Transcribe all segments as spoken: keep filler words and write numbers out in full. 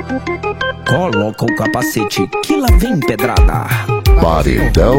Coloca o capacete que lá vem pedrada. Paredão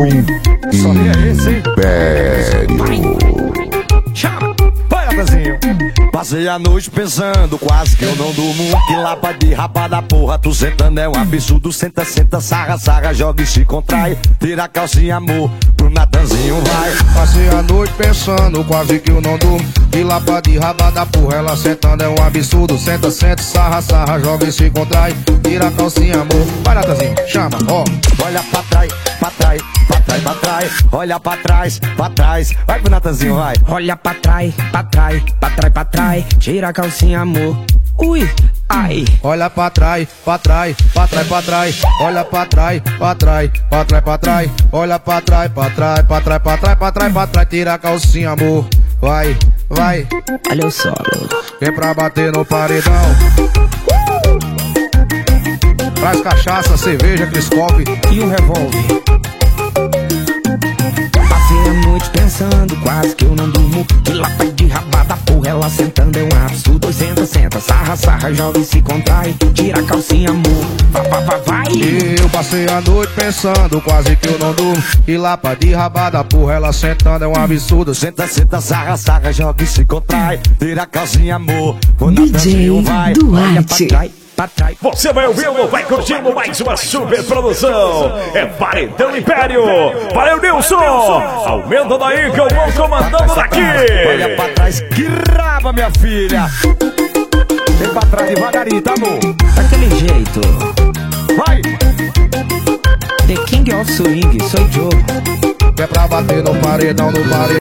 Império. Chama. Vai, Natazinho. Passei a noite pensando, quase que eu não durmo. Que lapa de raba da porra, tu sentando é um absurdo. Senta, senta, sarra, sarra, joga e se contrai. Tira a calcinha, amor, pro Natanzinho vai. Passei a noite pensando, quase que eu não durmo. Que lapa de raba da porra, ela sentando é um absurdo. Senta, senta, sarra, sarra, joga e se contrai. Tira a calcinha, amor. Vai, Natanzinho, chama, ó. Olha pra trás, pra trás, pra trás, pra trás. Olha pra trás, pra trás. Vai pro Natanzinho, vai. Olha pra trás, pra trás, pra trás, pra trás. Tira a calcinha, amor. Ui, ai. Olha pra trás, pra trás, pra trás, pra trás. Olha pra trás, pra trás, pra trás, pra trás. Olha pra trás, pra trás, pra trás, pra trás, pra trás, pra trás. Tira a calcinha, amor. Vai, vai. Olha o solo. Vem pra bater no paredão. Traz cachaça, cerveja, Criscope E um revólver. Passei a noite pensando, quase que eu não durmo. Que lapa de rabada, porra, ela sentando é um absurdo. Senta, senta, sarra, sarra, joga e se contrai. Tira a calcinha, amor, vai, vai, vai, vai. Eu passei a noite pensando, quase que eu não durmo. E lapa de rabada, porra, ela sentando é um absurdo. Senta, senta, sarra, sarra, joga e se contrai. Tira a calcinha, amor, pro D J Natanzinho vai. Olha pra Duarte. trás, pra trás. Você vai ouvindo, vai curtindo mais uma super produção. É Paredão Império. Valeu, Nilson. Aumenta daí que eu vou comandando daqui. Olha pra trás, que raba, minha filha. Vem pra trás devagarinho, tá, amor? Daquele jeito. Vai. The King of Swing, sou Joe. Vem pra bater no paredão, no paredão.